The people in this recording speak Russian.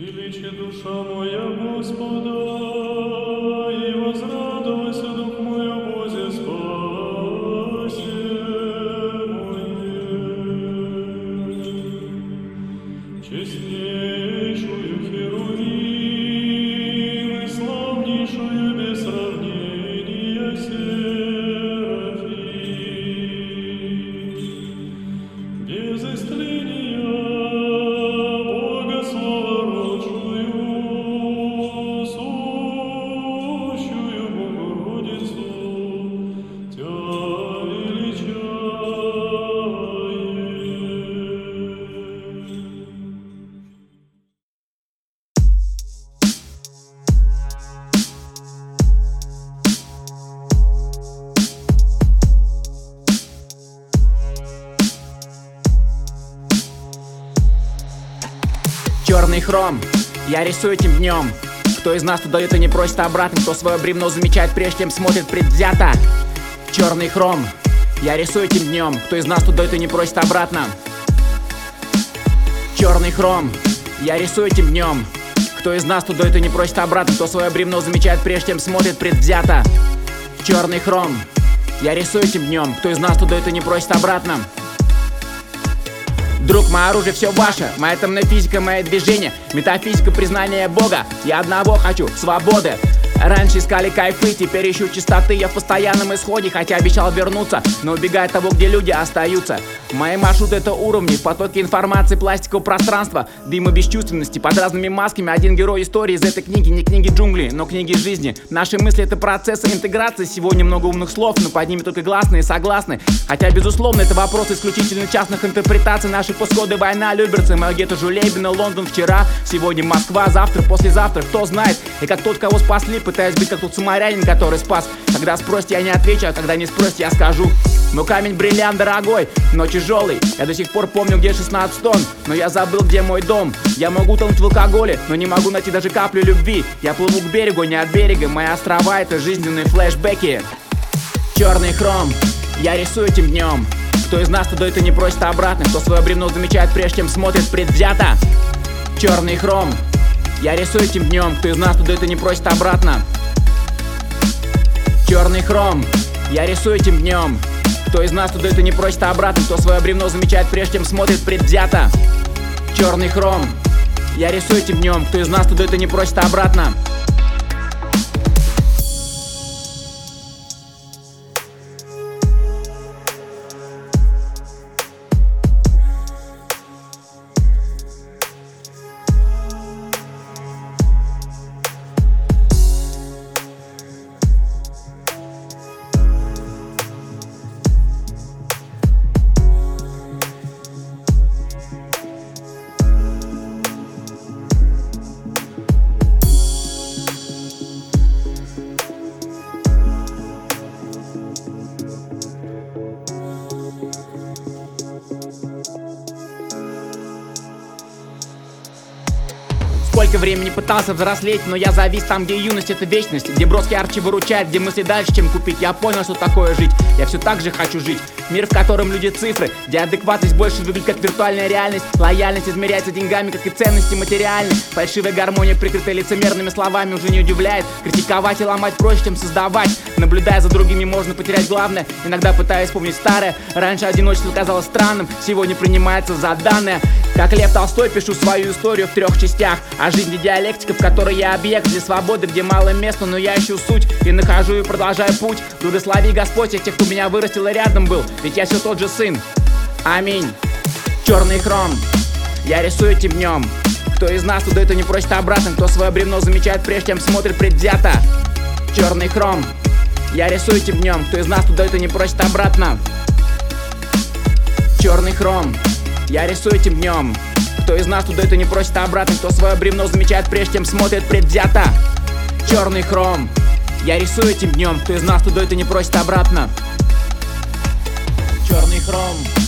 Величи душа моя Господа, и возрадуйся дух мой о Бозе спасе моей. Честнейшую Херувим и славнейшую без сравнения Серафим, без истления Бога словородшую, сущую Богородицу, Тя величаем. Черный хром, я рисую этим днем. Кто из нас туда это не просит обратно, кто свое бревно замечает, прежде чем смотрит предвзято. Черный хром, я рисую этим днем. Кто из нас туда это не просит обратно. Черный хром, я рисую этим днем. Кто из нас туда это не просит обратно, кто свое бревно замечает, прежде чем смотрит предвзято. Черный хром, я рисую этим днем. Кто из нас туда это не просит обратно. Друг, мое оружие все ваше, моя темная физика, мои движения, метафизика признания Бога. Я одного хочу, свободы. Раньше искали кайфы, теперь ищу чистоты. Я в постоянном исходе, хотя обещал вернуться, но убегаю от того, где люди остаются. Мои маршруты — это уровни, потоки информации, пластикового пространства, дыма бесчувственности. Под разными масками один герой истории из этой книги. Не книги джунглей, но книги жизни. Наши мысли — это процессы интеграции. Сегодня много умных слов, но под ними только гласные, согласны. Хотя, безусловно, это вопрос исключительно частных интерпретаций. Наши постcoды, война, Люберцы, мое гетто Жулейбино, Лондон вчера, сегодня Москва, завтра, послезавтра, кто знает. И как тот, кого спасли, пытаюсь быть как тот самарянин, который спас. Когда спросите, я не отвечу, а когда не спросите, я скажу. Но камень бриллиант дорогой, но тяжелый. Я до сих пор помню, где 16 тонн, но я забыл, где мой дом. Я могу тонуть в алкоголе, но не могу найти даже каплю любви. Я плыву к берегу, не от берега. Мои острова — это жизненные флешбеки. Черный хром, я рисую этим днем. Кто из нас туда это не просит обратно, кто свое бревно замечает, прежде чем смотрит предвзято. Черный хром, я рисую этим днем. Кто из нас туда это не просит обратно. Черный хром, я рисую этим днем. Кто из нас туда это не просит обратно, кто свое бревно замечает, прежде чем смотрит предвзято. Черный хром, я рисую этим днем. Кто из нас туда это не просит обратно. Сколько времени пытался взрослеть, но я завис там, где юность — это вечность, где броски Арчи выручает, где мысли дальше, чем купить. Я понял, что такое жить, я все так же хочу жить. Мир, в котором люди цифры, где адекватность больше выглядит как виртуальная реальность. Лояльность измеряется деньгами, как и ценности материальные. Фальшивая гармония, прикрытая лицемерными словами, уже не удивляет. Критиковать и ломать проще, чем создавать. Наблюдая за другими, можно потерять главное. Иногда пытаясь вспомнить старое. Раньше одиночество казалось странным, сегодня принимается за данное. Как Лев Толстой, пишу свою историю в 3 частях. А жизнь — диалектика, в которой я объект для свободы, где мало места, но я ищу суть и нахожу и продолжаю путь. Благослови Господь всех тех, кто меня вырастил и рядом был, ведь я все тот же сын. Аминь. Черный хром, я рисую этим днем. Кто из нас туда это не просит обратно, кто свое бревно замечает, прежде чем смотрит предвзято. Черный хром, я рисую этим днем. Кто из нас туда это не просит обратно. Черный хром, я рисую этим днем. Кто из нас туда это не просит обратно, кто свое бревно замечает, прежде чем смотрит предвзято. Черный хром, я рисую этим днем. Кто из нас туда это не просит обратно. Черный хром.